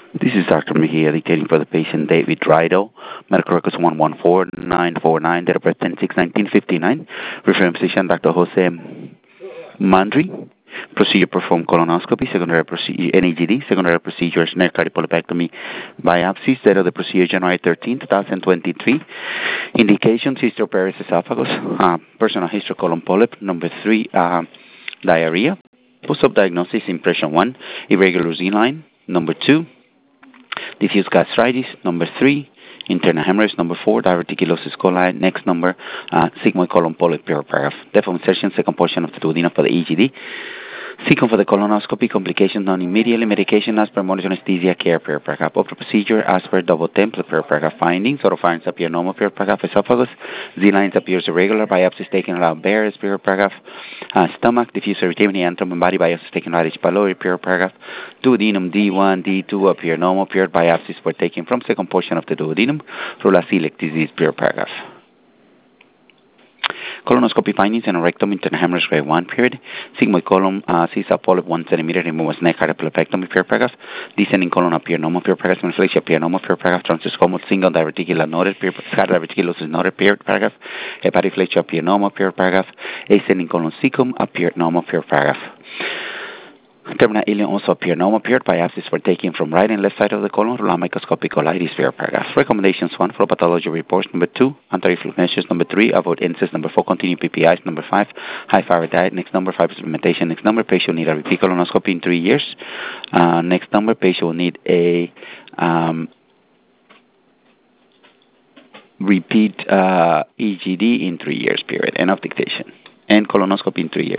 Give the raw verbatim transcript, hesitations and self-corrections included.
This is Doctor Mejia dictating for the patient David Rido. Medical records one one four nine four nine, date of birth ten six nineteen fifty-nine. Referring physician Doctor Jose Mandri. Procedure performed colonoscopy, secondary procedure N A G D, secondary procedure snare cardiopulopectomy biopsy. Date of the procedure January thirteenth, twenty twenty-three. Indications: hysteroperitoneal esophagus, uh, personal history colon polyp. Number three, uh, diarrhea. Post-op diagnosis: impression one, irregular Z line. Number two, diffuse gastritis. Number three, internal hemorrhage. Number four, diverticulosis coli. Next number, uh, sigmoid colon polyp paragraph. Depth of insertion, second portion of the duodenum for the E G D. Second for the colonoscopy, complications done immediately. Medication as per monitor anesthesia care paragraph. After procedure as per double template paragraph findings. Oropharynx appear normal paragraph. Esophagus, Z lines appears irregular. Biopsies taken around Barrett's paragraph. Uh, stomach, diffuse erythema, antrum, and body biopsies taken out H. pylori paragraph. Duodenum D one, D two appear normal. Period biopsies were taken from second portion of the duodenum. Rula-celiac disease paragraph. Colonoscopy findings in a rectum, internal hemorrhage grade one period. Sigmoid colon, uh, C-cell polyp one centimeter, removal snake cardiopulopectomy paragraph. Descending colon appear normal paragraph. Menflesia appear normal paragraph. Transdiscomal single diverticular noted scatter diverticulosis noted paragraph. Hepatoflesia appear normal paragraph. Ascending colon cecum appear normal paragraph. Terminal ileum also appear normal. Period biopsies were taken from right and left side of the colon. Rular microscopic colitis paragraph. Recommendations: one, flow pathology reports. Number two, anti-reflux measures. Number three, avoid incest. Number four, continue P P Is. Number five, high fiber diet. Next number, five, supplementation. Next number, patient will need a repeat colonoscopy in three years. Uh, next number, patient will need a um, repeat uh, E G D in three years. Period. End of dictation. And colonoscopy in three years.